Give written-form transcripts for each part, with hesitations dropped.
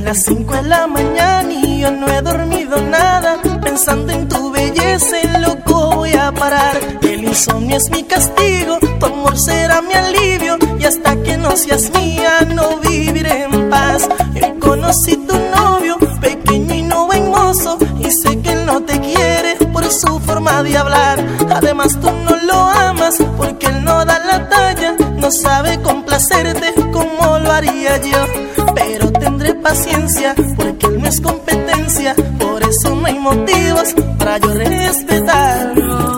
las 5 de la mañana y yo no he dormido nada, pensando en tu belleza, en loco voy a parar. El insomnio es mi castigo, tu amor será mi alivio, y hasta que no seas mía no viviré en paz. Yo conocí tu novio, pequeño y no buen mozo, y sé que él no te quiere por su forma de hablar. Además tú no lo amas porque él no da la talla, no sabe complacerte como lo haría yo. Pero tendré paciencia porque él no es competencia, por eso no hay motivos para yo respetarlo.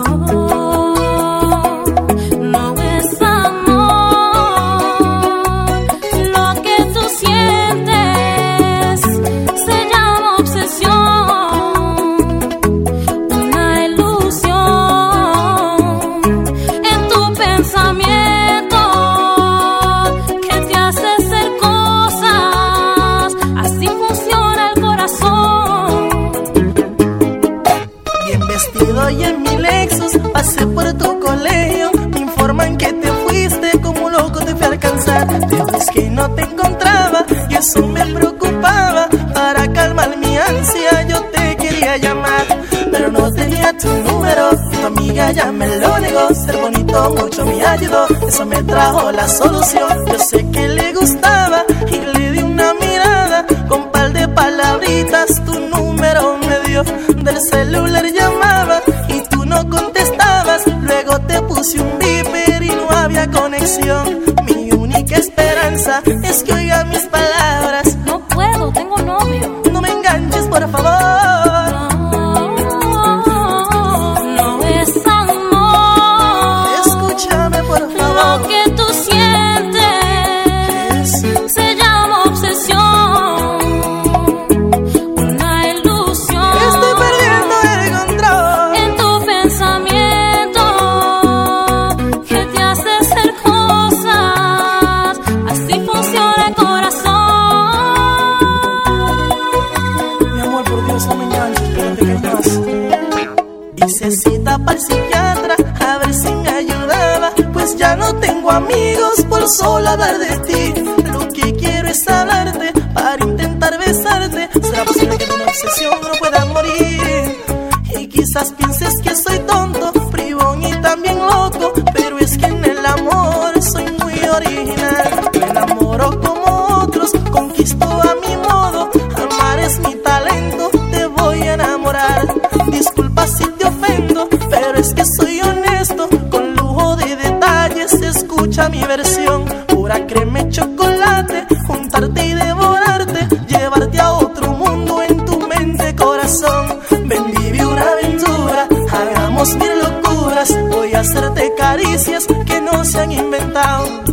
Y en mi Lexus pasé por tu colegio, me informan que te fuiste, como loco te fui a alcanzar. Te busqué y no te encontraba y eso me preocupaba. Para calmar mi ansia yo te quería llamar, pero no tenía tu número, tu amiga ya me lo negó. Ser bonito mucho me ayudó, eso me trajo la solución. Yo sé que le gustaba y le di una mirada, con par de palabritas tu número me dio. Del celular llamaba y tú no contestabas, luego te puse un beeper y no había conexión. Mi única esperanza es que oiga mis palabras. No puedo, tengo novio. No me enganches, por favor. No es amor. Escúchame, por favor. Lo que tú sientes se llama obsesión. Hice cita para el psiquiatra a ver si me ayudaba, pues ya no tengo amigos por solo hablar de ti. Lo que quiero es hablarte para intentar besarte. ¿Será posible que de una obsesión no pueda morir? Y quizás pienses que soy tonto, bribón y también loco, pero es que en el amor soy muy original. Me enamoro como otros, conquisto a mi modo. Amar es mi talento, te voy a enamorar. Disculpa si te ofendo, pero es que soy honesto, con lujo de detalles. Escucha mi versión: pura crema y chocolate, juntarte y devorarte, llevarte a otro mundo en tu mente, corazón. Ven, vive una aventura, hagamos mil locuras, voy a hacerte caricias que no se han inventado.